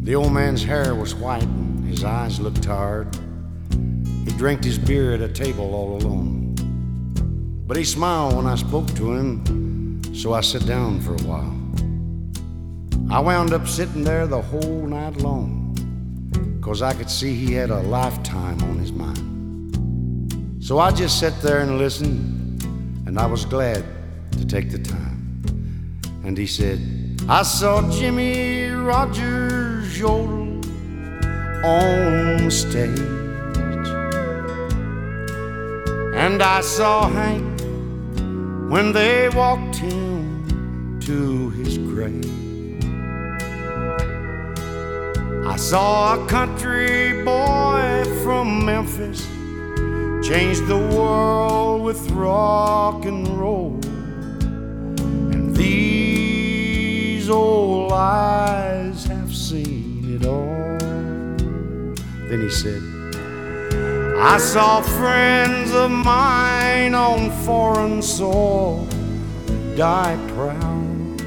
The old man's hair was white and his eyes looked tired. He drank his beer at a table all alone. But he smiled when I spoke to him, so I sat down for a while. I wound up sitting there the whole night long, 'cause I could see he had a lifetime on his mind. So I just sat there and listened, and I was glad to take the time. And he said, I saw Jimmy Rogers yodel on the stage, and I saw Hank when they walked him to his grave. I saw a country boy from Memphis change the world with rock and roll, and these old eyes have seen it all. Then he said, I saw friends of mine on foreign soil die proud.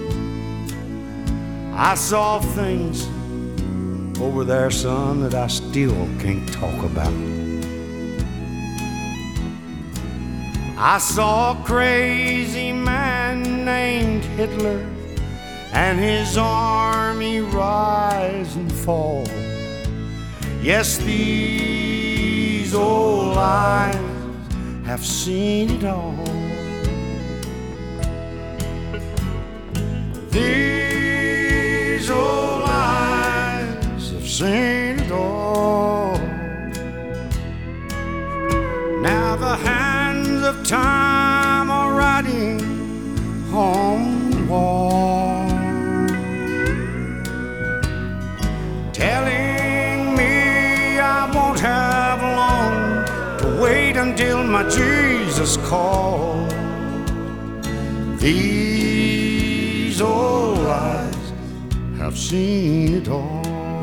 I saw things over there, son, that I still can't talk about. I saw a crazy man named Hitler and his army rise and fall. Yes, these old eyes have seen it all. These old eyes have seen it all. Now the hands of time are writing on the wall, telling me I won't have long to wait until my Jesus calls. These old eyes have seen it all.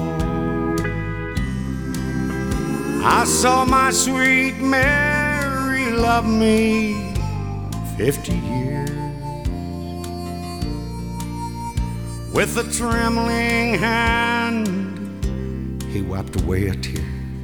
I saw my sweet Mary love me 50 years. With a trembling hand, he wiped away a tear.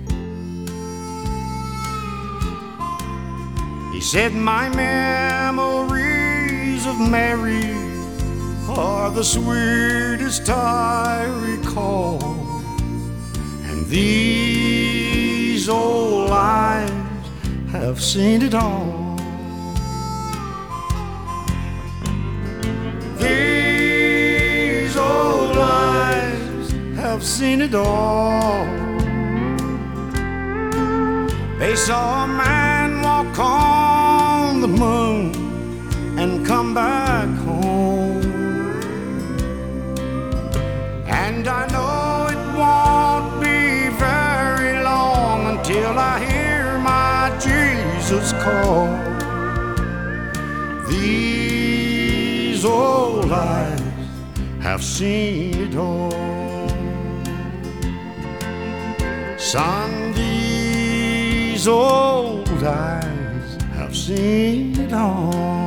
He said, my memories of Mary are the sweetest I recall, and these old eyes have seen it all. These old eyes have seen it all. They saw a man walk on the moon and come back home, and I know it won't be very long until I hear my Jesus call. These old eyes have seen it all. Son, these old eyes have seen it all.